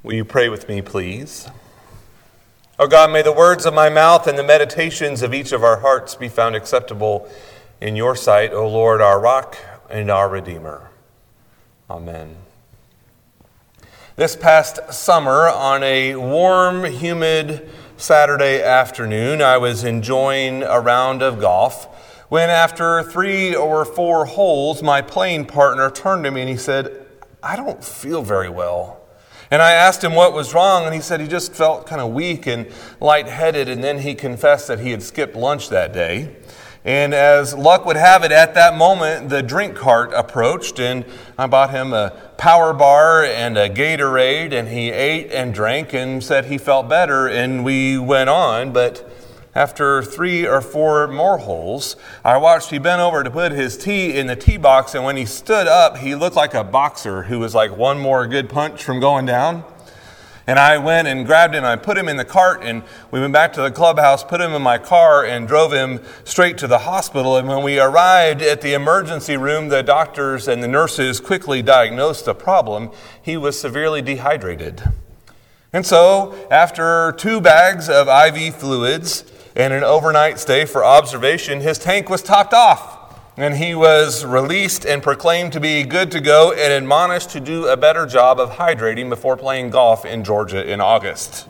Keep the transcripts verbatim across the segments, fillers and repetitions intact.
Will you pray with me, please? Oh God, may the words of my mouth and the meditations of each of our hearts be found acceptable in your sight, O Lord, our rock and our Redeemer. Amen. This past summer, on a warm, humid Saturday afternoon, I was enjoying a round of golf when, after three or four holes, my playing partner turned to me and he said, "I don't feel very well." And I asked him what was wrong, and he said he just felt kind of weak and lightheaded, and then he confessed that he had skipped lunch that day. And as luck would have it, at that moment, the drink cart approached, and I bought him a Power Bar and a Gatorade, and he ate and drank and said he felt better, and we went on. But after three or four more holes, I watched he bent over to put his tee in the tee box, and when he stood up, he looked like a boxer who was like one more good punch from going down. And I went and grabbed him, and I put him in the cart, and we went back to the clubhouse, put him in my car, and drove him straight to the hospital. And when we arrived at the emergency room, the doctors and the nurses quickly diagnosed the problem. He was severely dehydrated. And so, after two bags of I V fluids and an overnight stay for observation, his tank was topped off. And he was released and proclaimed to be good to go and admonished to do a better job of hydrating before playing golf in Georgia in August.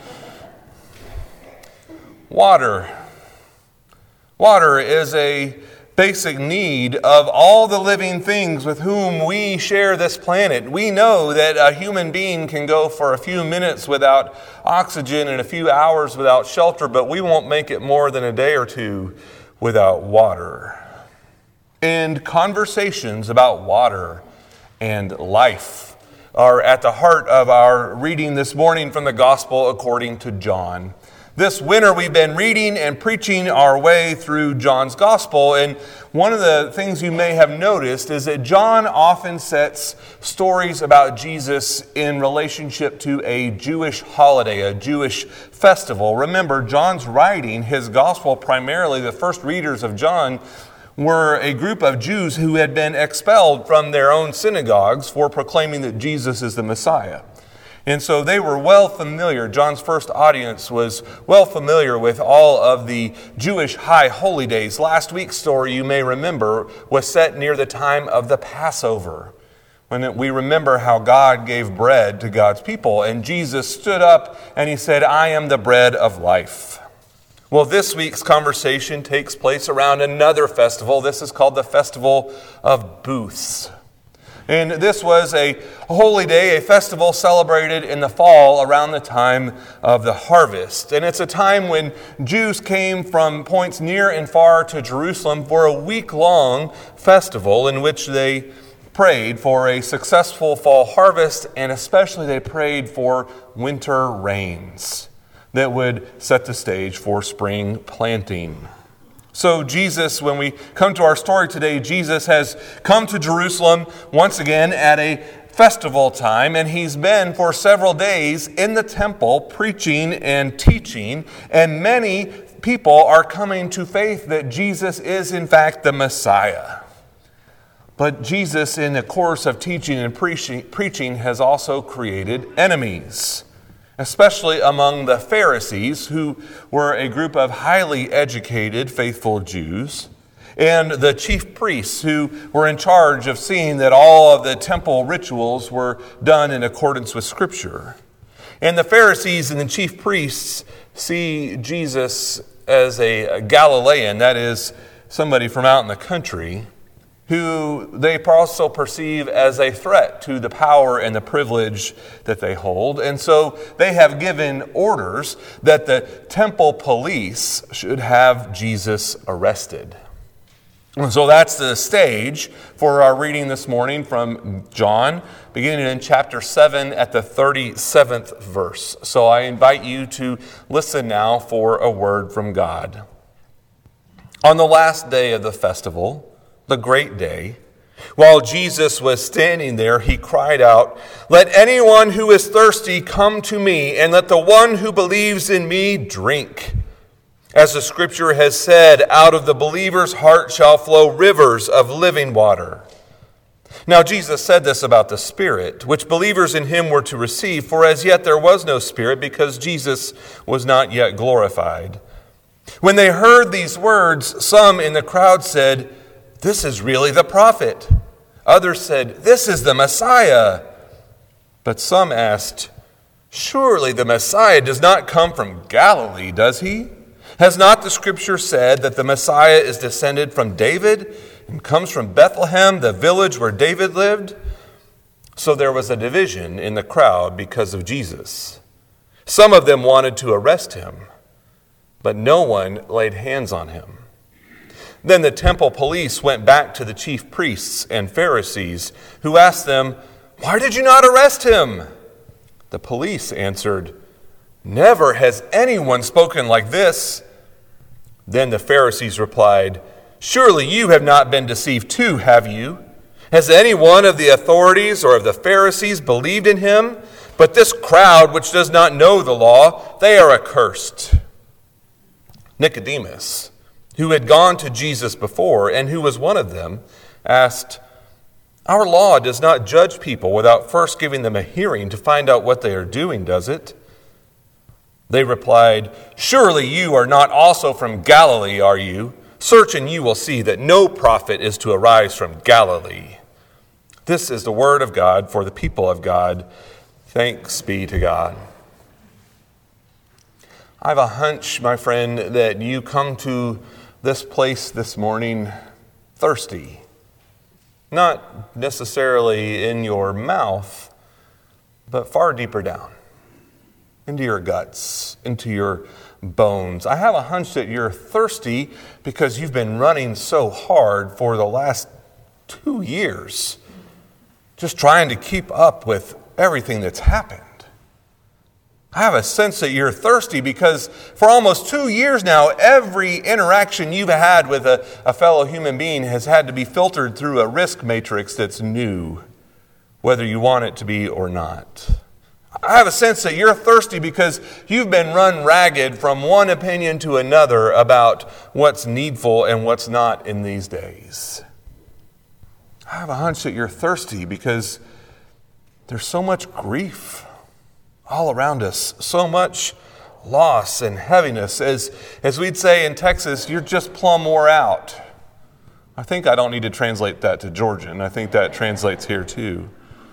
Water. Water is a basic need of all the living things with whom we share this planet. We know that a human being can go for a few minutes without oxygen and a few hours without shelter, but we won't make it more than a day or two without water. And conversations about water and life are at the heart of our reading this morning from the Gospel according to John. This winter we've been reading and preaching our way through John's Gospel, and one of the things you may have noticed is that John often sets stories about Jesus in relationship to a Jewish holiday, a Jewish festival. Remember, John's writing his Gospel primarily, the first readers of John were a group of Jews who had been expelled from their own synagogues for proclaiming that Jesus is the Messiah. And so they were well familiar, John's first audience was well familiar with all of the Jewish high holy days. Last week's story, you may remember, was set near the time of the Passover, when we remember how God gave bread to God's people. And Jesus stood up and he said, "I am the bread of life." Well, this week's conversation takes place around another festival. This is called the Festival of Booths. And this was a holy day, a festival celebrated in the fall around the time of the harvest. And it's a time when Jews came from points near and far to Jerusalem for a week-long festival in which they prayed for a successful fall harvest, and especially they prayed for winter rains that would set the stage for spring planting. So Jesus, when we come to our story today, Jesus has come to Jerusalem once again at a festival time, and he's been for several days in the temple preaching and teaching, and many people are coming to faith that Jesus is in fact the Messiah. But Jesus, in the course of teaching and preaching, preaching has also created enemies, especially among the Pharisees, who were a group of highly educated, faithful Jews, and the chief priests, who were in charge of seeing that all of the temple rituals were done in accordance with Scripture. And the Pharisees and the chief priests see Jesus as a Galilean, that is, somebody from out in the country, who they also perceive as a threat to the power and the privilege that they hold. And so they have given orders that the temple police should have Jesus arrested. And so that's the stage for our reading this morning from John, beginning in chapter seven at the thirty-seventh verse. So I invite you to listen now for a word from God. On the last day of the festival, the great day, while Jesus was standing there, he cried out, "Let anyone who is thirsty come to me, and let the one who believes in me drink. As the scripture has said, out of the believer's heart shall flow rivers of living water." Now Jesus said this about the Spirit, which believers in him were to receive, for as yet there was no Spirit, because Jesus was not yet glorified. When they heard these words, some in the crowd said, "This is really the prophet." Others said, "This is the Messiah." But some asked, "Surely the Messiah does not come from Galilee, does he? Has not the Scripture said that the Messiah is descended from David and comes from Bethlehem, the village where David lived?" So there was a division in the crowd because of Jesus. Some of them wanted to arrest him, but no one laid hands on him. Then the temple police went back to the chief priests and Pharisees, who asked them, "Why did you not arrest him?" The police answered, "Never has anyone spoken like this." Then the Pharisees replied, "Surely you have not been deceived too, have you? Has any one of the authorities or of the Pharisees believed in him? But this crowd, which does not know the law, they are accursed." Nicodemus, who had gone to Jesus before and who was one of them, asked, "Our law does not judge people without first giving them a hearing to find out what they are doing, does it?" They replied, "Surely you are not also from Galilee, are you? Search and you will see that no prophet is to arise from Galilee." This is the word of God for the people of God. Thanks be to God. I have a hunch, my friend, that you come to this place this morning thirsty. Not necessarily in your mouth, but far deeper down, into your guts, into your bones. I have a hunch that you're thirsty because you've been running so hard for the last two years, just trying to keep up with everything that's happened. I have a sense that you're thirsty because for almost two years now, every interaction you've had with a, a fellow human being has had to be filtered through a risk matrix that's new, whether you want it to be or not. I have a sense that you're thirsty because you've been run ragged from one opinion to another about what's needful and what's not in these days. I have a hunch that you're thirsty because there's so much grief all around us, so much loss and heaviness. As, as we'd say in Texas, you're just plumb wore out. I think I don't need to translate that to Georgian. I think that translates here too.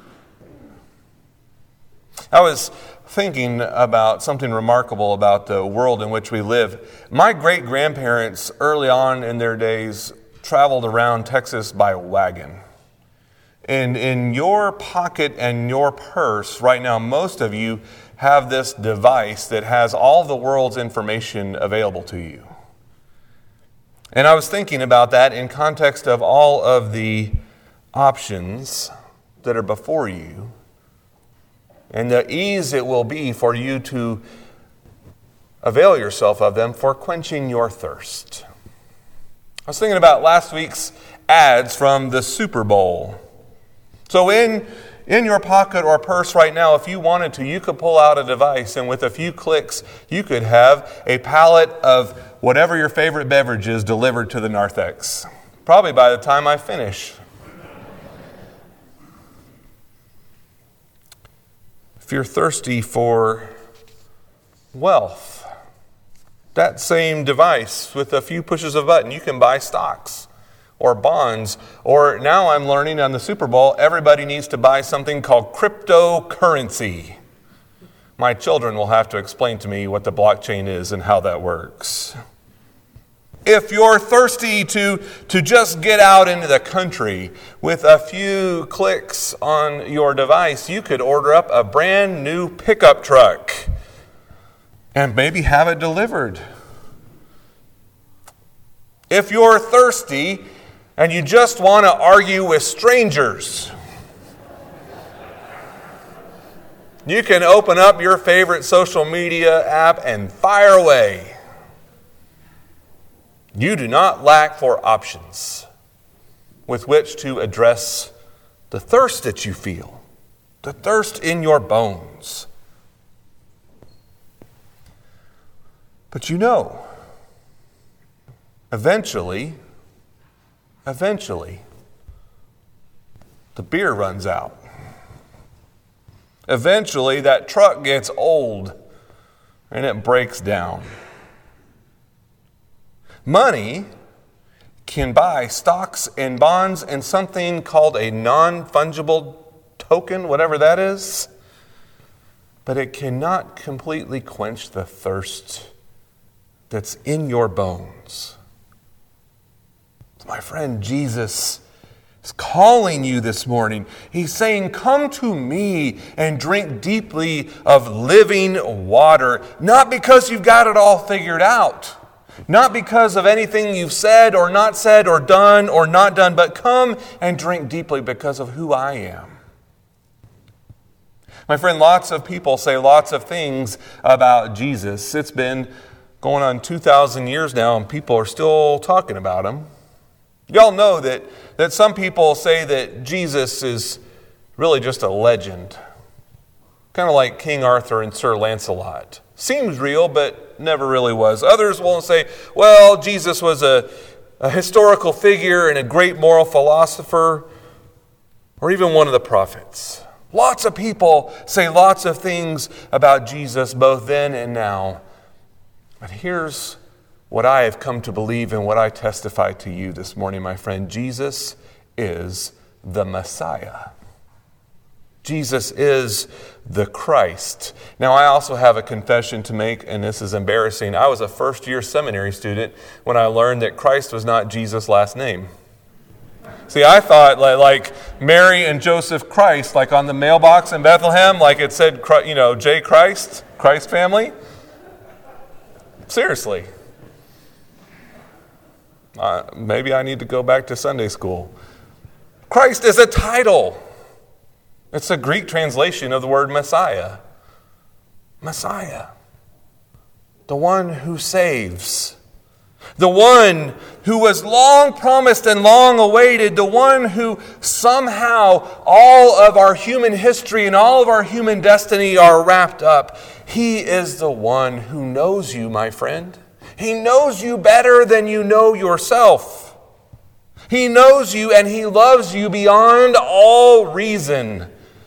I was thinking about something remarkable about the world in which we live. My great-grandparents, early on in their days, traveled around Texas by wagon. And in your pocket and your purse right now, most of you have this device that has all the world's information available to you. And I was thinking about that in context of all of the options that are before you and the ease it will be for you to avail yourself of them for quenching your thirst. I was thinking about last week's ads from the Super Bowl. So in, in your pocket or purse right now, if you wanted to, you could pull out a device and with a few clicks, you could have a pallet of whatever your favorite beverage is delivered to the narthex. Probably by the time I finish. If you're thirsty for wealth, that same device with a few pushes of a button, you can buy stocks or bonds, or now I'm learning on the Super Bowl, everybody needs to buy something called cryptocurrency. My children will have to explain to me what the blockchain is and how that works. If you're thirsty to, to just get out into the country with a few clicks on your device, you could order up a brand new pickup truck and maybe have it delivered. If you're thirsty and you just want to argue with strangers, you can open up your favorite social media app and fire away. You do not lack for options with which to address the thirst that you feel, the thirst in your bones. But you know, eventually, eventually, the beer runs out. Eventually, that truck gets old and it breaks down. Money can buy stocks and bonds and something called a non-fungible token, whatever that is, but it cannot completely quench the thirst that's in your bones. My friend, Jesus is calling you this morning. He's saying, come to me and drink deeply of living water, not because you've got it all figured out, not because of anything you've said or not said or done or not done, but come and drink deeply because of who I am. My friend, lots of people say lots of things about Jesus. It's been going on two thousand years now, and people are still talking about him. Y'all know that, that some people say that Jesus is really just a legend, kind of like King Arthur and Sir Lancelot. Seems real, but never really was. Others will say, well, Jesus was a, a historical figure and a great moral philosopher, or even one of the prophets. Lots of people say lots of things about Jesus, both then and now. But here's what I have come to believe and what I testify to you this morning, my friend. Jesus is the Messiah. Jesus is the Christ. Now, I also have a confession to make, and this is embarrassing. I was a first-year seminary student when I learned that Christ was not Jesus' last name. See, I thought like Mary and Joseph Christ, like on the mailbox in Bethlehem, like it said, you know, J. Christ, Christ family. Seriously. Uh, maybe I need to go back to Sunday school. Christ is a title. It's a Greek translation of the word Messiah. Messiah. The one who saves. The one who was long promised and long awaited. The one who somehow all of our human history and all of our human destiny are wrapped up. He is the one who knows you, my friend. He knows you better than you know yourself. He knows you and He loves you beyond all reason.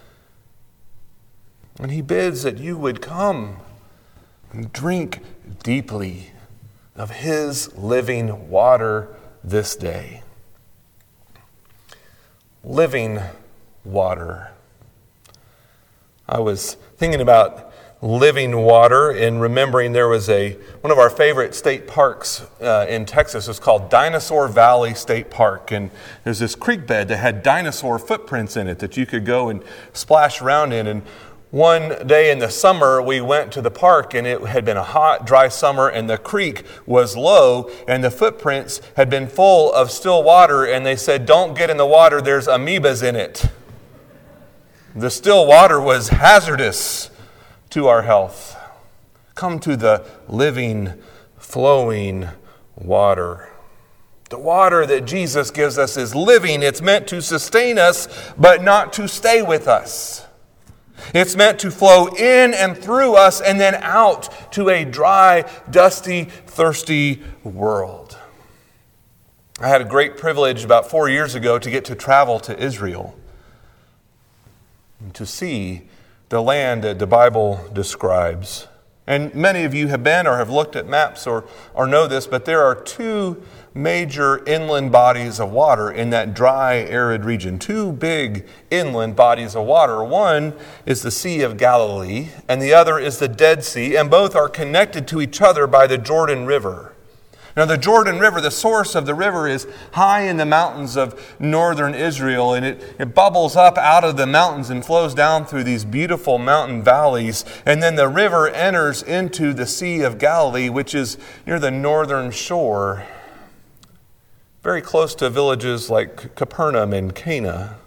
And He bids that you would come and drink deeply of His living water this day. Living water. I was thinking about living water and remembering there was a one of our favorite state parks uh, in Texas. It's called Dinosaur Valley State Park, and there's this creek bed that had dinosaur footprints in it that you could go and splash around in. And one day in the summer, we went to the park, and it had been a hot, dry summer, and the creek was low, and the footprints had been full of still water, and they said, don't get in the water, there's amoebas in it. The still water was hazardous to our health. Come to the living, flowing water. The water that Jesus gives us is living. It's meant to sustain us, but not to stay with us. It's meant to flow in and through us and then out to a dry, dusty, thirsty world. I had a great privilege about four years ago to get to travel to Israel and to see the land that the Bible describes. And many of you have been or have looked at maps or, or know this, but there are two major inland bodies of water in that dry, arid region. Two big inland bodies of water. One is the Sea of Galilee, and the other is the Dead Sea, and both are connected to each other by the Jordan River. Now, the Jordan River, the source of the river, is high in the mountains of northern Israel, and it, it bubbles up out of the mountains and flows down through these beautiful mountain valleys. And then the river enters into the Sea of Galilee, which is near the northern shore, very close to villages like Capernaum and Cana.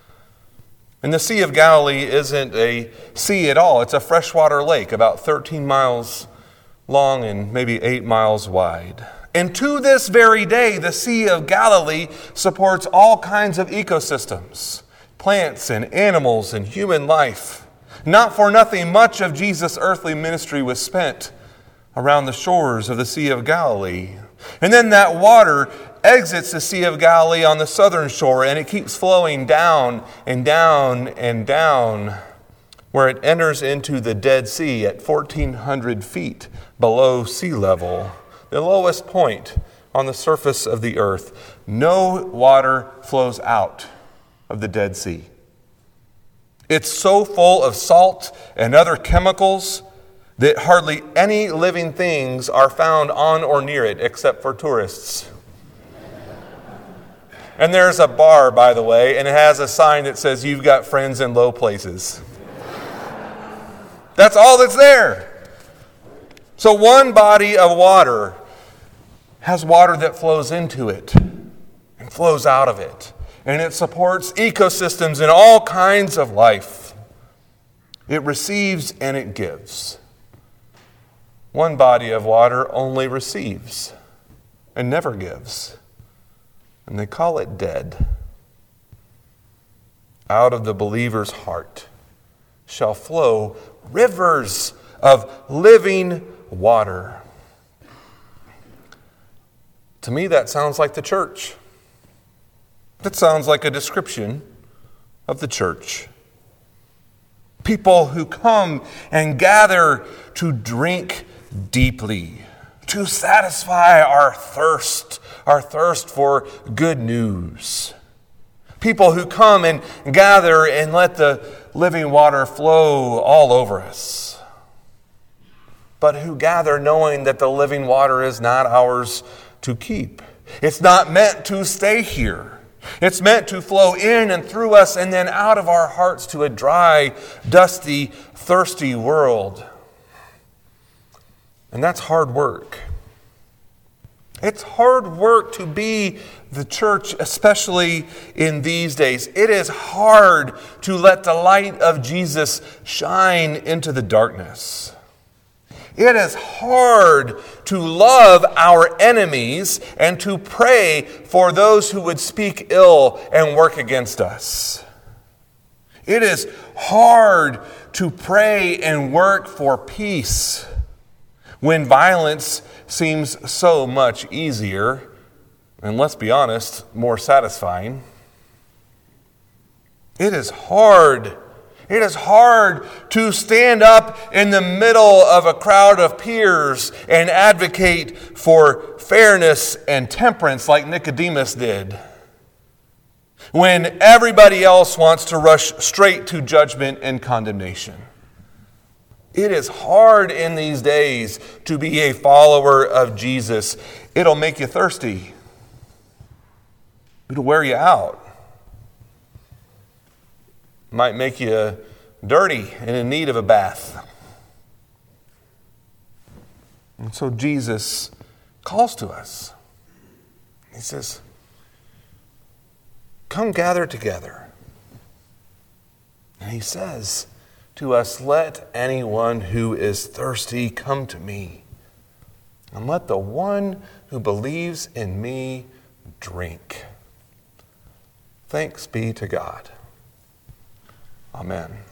And the Sea of Galilee isn't a sea at all. It's a freshwater lake, about thirteen miles long and maybe eight miles wide. And to this very day, the Sea of Galilee supports all kinds of ecosystems, plants and animals and human life. Not for nothing, much of Jesus' earthly ministry was spent around the shores of the Sea of Galilee. And then that water exits the Sea of Galilee on the southern shore, and it keeps flowing down and down and down, where it enters into the Dead Sea at fourteen hundred feet below sea level, the lowest point on the surface of the earth. No water flows out of the Dead Sea. It's so full of salt and other chemicals that hardly any living things are found on or near it except for tourists. And there's a bar, by the way, and it has a sign that says, "You've got friends in low places." That's all that's there. So one body of water has water that flows into it and flows out of it. And it supports ecosystems and all kinds of life. It receives and it gives. One body of water only receives and never gives. And they call it dead. Out of the believer's heart shall flow rivers of living water. To me, that sounds like the church. That sounds like a description of the church. People who come and gather to drink deeply, to satisfy our thirst, our thirst for good news. People who come and gather and let the living water flow all over us. But who gather knowing that the living water is not ours to keep. It's not meant to stay here. It's meant to flow in and through us and then out of our hearts to a dry, dusty, thirsty world. And that's hard work. It's hard work to be the church, especially in these days. It is hard to let the light of Jesus shine into the darkness. It is hard to love our enemies and to pray for those who would speak ill and work against us. It is hard to pray and work for peace when violence seems so much easier and, let's be honest, more satisfying. It is hard. It is hard to stand up in the middle of a crowd of peers and advocate for fairness and temperance like Nicodemus did, when everybody else wants to rush straight to judgment and condemnation. It is hard in these days to be a follower of Jesus. It'll make you thirsty. It'll wear you out. Might make you dirty and in need of a bath. And so Jesus calls to us. He says, "Come gather together." And he says to us, "Let anyone who is thirsty come to me, and let the one who believes in me drink." Thanks be to God. Amen.